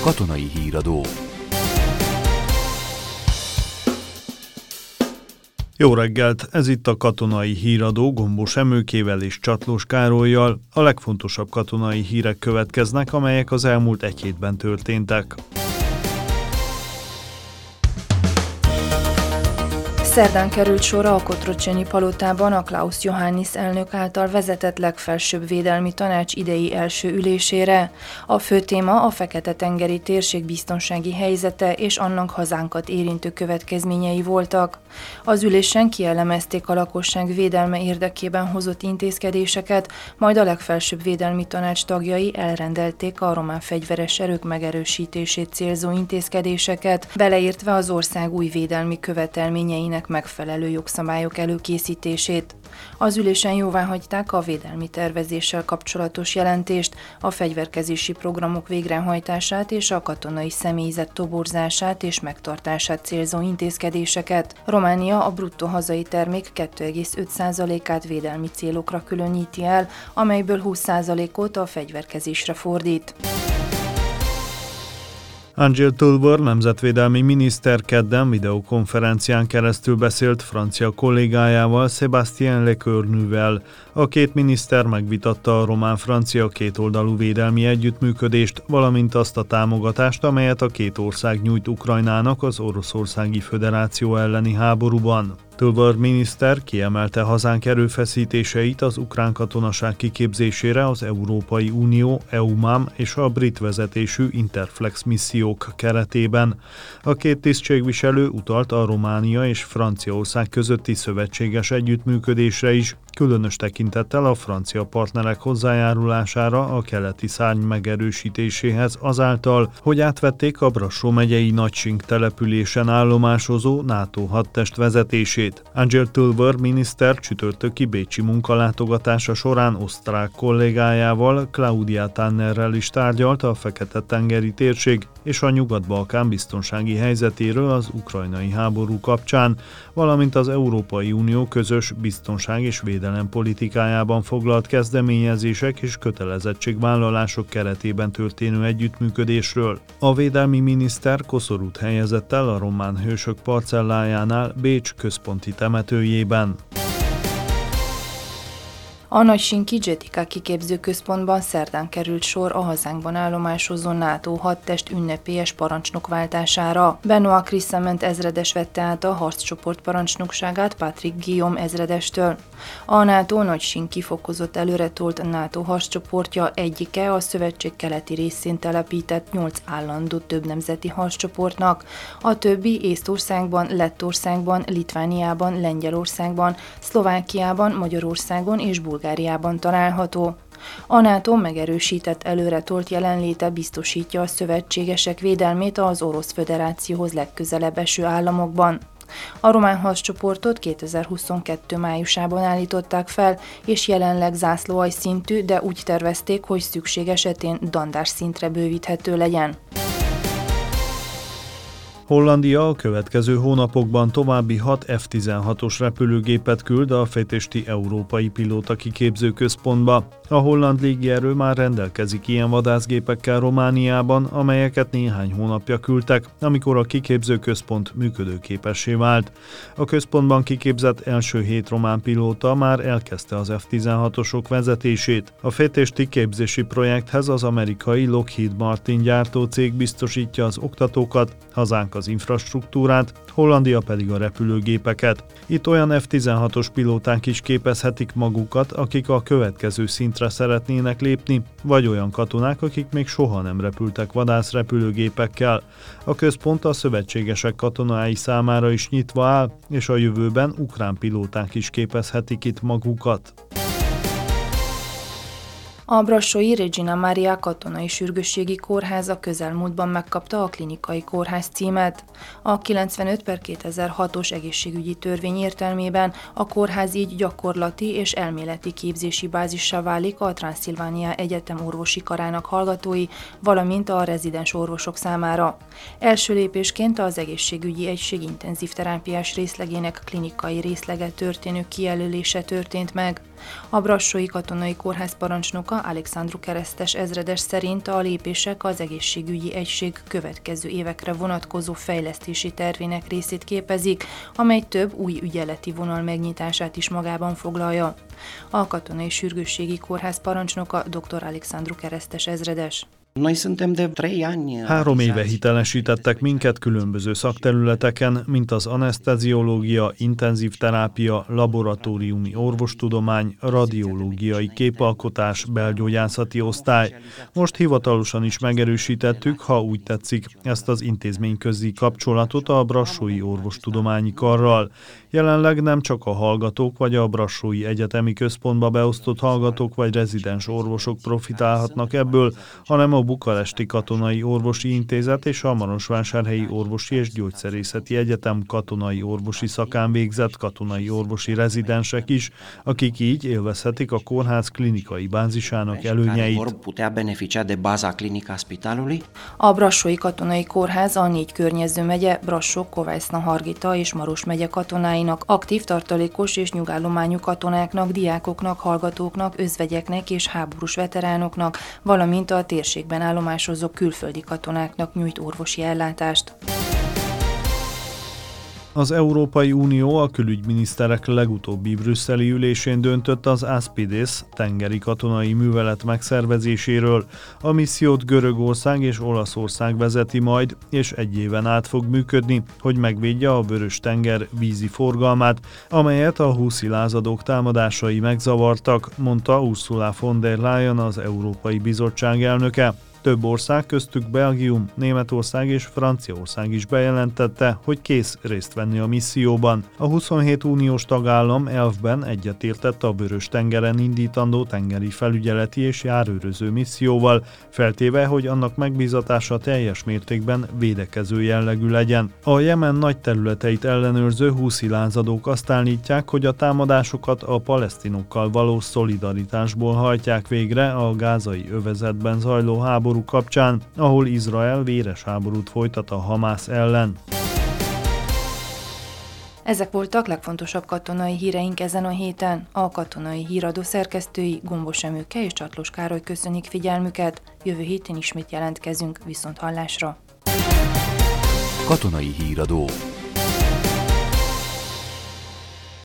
Katonai Híradó. Jó reggelt! Ez itt a Katonai Híradó Gombos Emőkével és Csatlós Károllyal. A legfontosabb katonai hírek következnek, amelyek az elmúlt egy hétben történtek. Szerdán került sor a Kotrocsenyi palotában a Klaus Johannis elnök által vezetett legfelsőbb védelmi tanács idei első ülésére. A fő téma a Fekete-tengeri térség biztonsági helyzete és annak hazánkat érintő következményei voltak. Az ülésen kielemezték a lakosság védelme érdekében hozott intézkedéseket, majd a legfelsőbb védelmi tanács tagjai elrendelték a román fegyveres erők megerősítését célzó intézkedéseket, beleértve az ország új védelmi követelményeinek megfelelő jogszabályok előkészítését. Az ülésen jóváhagyták a védelmi tervezéssel kapcsolatos jelentést, a fegyverkezési programok végrehajtását és a katonai személyzet toborzását és megtartását célzó intézkedéseket. Románia a bruttó hazai termék 2,5%-át védelmi célokra különíti el, amelyből 20%-ot a fegyverkezésre fordít. Angel Tulver nemzetvédelmi miniszter kedden videokonferencián keresztül beszélt francia kollégájával, Sébastien Lecornuvel. A két miniszter megvitatta a román-francia kétoldalú védelmi együttműködést, valamint azt a támogatást, amelyet a két ország nyújt Ukrajnának az Oroszországi Föderáció elleni háborúban. Tulver miniszter kiemelte hazánk erőfeszítéseit az ukrán katonaság kiképzésére az Európai Unió, EUMAM és a brit vezetésű Interflex missziók keretében. A két tisztségviselő utalt a Románia és Franciaország közötti szövetséges együttműködésre is, különös tekintettel a francia partnerek hozzájárulására a keleti szárny megerősítéséhez azáltal, hogy átvették a Brassó megyei Nagysink településen állomásozó NATO hadtest vezetését. Angel Tulver miniszter csütörtöki bécsi munkalátogatása során osztrák kollégájával, Claudia Tannerrel is tárgyalt a Fekete-tengeri térség és a Nyugat-Balkán biztonsági helyzetéről az ukrajnai háború kapcsán, valamint az Európai Unió közös biztonság és védelem politikájában foglalt kezdeményezések és kötelezettségvállalások keretében történő együttműködésről. A védelmi miniszter koszorút helyezett el a román hősök parcellájánál Bécs központi temetőjében. A Nagysinki Jetika kiképzőközpontban szerdán került sor a hazánkban állomásozó NATO hadtest ünnepélyes parancsnokváltására. Benoit Crissament ezredes vette át a harccsoport parancsnokságát Patrick Guillaume ezredestől. A NATO Nagysinki fokozott előretolt NATO harccsoportja egyike a szövetség keleti részén telepített 8 állandó többnemzeti harccsoportnak. A többi Észtországban, Lettországban, Litvániában, Lengyelországban, Szlovákiában, Magyarországon és Bulgáriában található. A NATO megerősített előretolt jelenléte biztosítja a szövetségesek védelmét az Orosz Föderációhoz legközelebb eső államokban. A román harccsoportot 2022. májusában állították fel, és jelenleg zászlóalj szintű, de úgy tervezték, hogy szükség esetén dandár szintre bővíthető legyen. Hollandia a következő hónapokban további 6 F-16-os repülőgépet küld a Fejtesti Európai Pilóta Kiképzőközpontba. A holland légierő már rendelkezik ilyen vadászgépekkel Romániában, amelyeket néhány hónapja küldtek, amikor a kiképzőközpont működőképessé vált. A központban kiképzett első 7 román pilóta már elkezdte az F-16-osok vezetését. A fejtesti képzési projekthez az amerikai Lockheed Martin gyártócég biztosítja az oktatókat, hazánk az infrastruktúrát, Hollandia pedig a repülőgépeket. Itt olyan F-16-os pilóták is képezhetik magukat, akik a következő szintre szeretnének lépni, vagy olyan katonák, akik még soha nem repültek vadászrepülőgépekkel. A központ a szövetségesek katonái számára is nyitva áll, és a jövőben ukrán pilóták is képezhetik itt magukat. A brassói Regina Maria katonai sürgősségi kórház a közelmúltban megkapta a klinikai kórház címet. A 95/2006-os egészségügyi törvény értelmében a kórház így gyakorlati és elméleti képzési bázissá válik a Transzilvánia Egyetem orvosi karának hallgatói, valamint a rezidens orvosok számára. Első lépésként az egészségügyi egység intenzív terápiás részlegének klinikai részlege történő kijelölése történt meg. A brassói katonai kórház parancsnoka Alexandru Keresztes ezredes szerint a lépések az egészségügyi egység következő évekre vonatkozó fejlesztési tervének részét képezik, amely több új ügyeleti vonal megnyitását is magában foglalja. A Katonai Sürgősségi Kórház parancsnoka dr. Alexandru Keresztes ezredes. 3 éve hitelesítettek minket különböző szakterületeken, mint az aneszteziológia, intenzív terápia, laboratóriumi orvostudomány, radiológiai képalkotás, belgyógyászati osztály. Most hivatalosan is megerősítettük, ha úgy tetszik, ezt az intézményközi kapcsolatot a Brassói Orvostudományi Karral. Jelenleg nem csak a hallgatók vagy a Brassói Egyetemi Központba beosztott hallgatók vagy rezidens orvosok profitálhatnak ebből, hanem a Bukaresti Katonai Orvosi Intézet és a Marosvásárhelyi Orvosi és Gyógyszerészeti Egyetem katonai orvosi szakán végzett katonai orvosi rezidensek is, akik így élvezhetik a kórház klinikai bázisának előnyeit. A Brassói Katonai Kórház a 4 környező megye, Brassó, Kovászna, Hargita és Maros megye katonáinak, aktív tartalékos és nyugállományú katonáknak, diákoknak, hallgatóknak, özvegyeknek és háborús veteránoknak, valamint a térségben állomásozó külföldi katonáknak nyújt orvosi ellátást. Az Európai Unió a külügyminiszterek legutóbbi brüsszeli ülésén döntött az Aspides tengeri katonai művelet megszervezéséről. A missziót Görögország és Olaszország vezeti majd, és 1 éven át fog működni, hogy megvédje a Vörös-tenger vízi forgalmát, amelyet a húszi lázadók támadásai megzavartak, mondta Ursula von der Leyen, az Európai Bizottság elnöke. Több ország, köztük Belgium, Németország és Franciaország is bejelentette, hogy kész részt venni a misszióban. A 27 uniós tagállam elvben egyetértett a Vörös-tengeren indítandó tengeri felügyeleti és járőröző misszióval, feltéve, hogy annak megbízatása teljes mértékben védekező jellegű legyen. A Jemen nagy területeit ellenőrző húszi lázadók azt állítják, hogy a támadásokat a palesztinokkal való szolidaritásból hajtják végre a gázai övezetben zajló háború kapcsán, ahol Izrael véres háborút folytat a Hamász ellen. Ezek voltak legfontosabb katonai híreink ezen a héten. A Katonai Híradó szerkesztői Gombos Emőke és Csatlós Károly köszönik figyelmüket. Jövő héten ismét jelentkezünk, viszont hallásra. Katonai Híradó.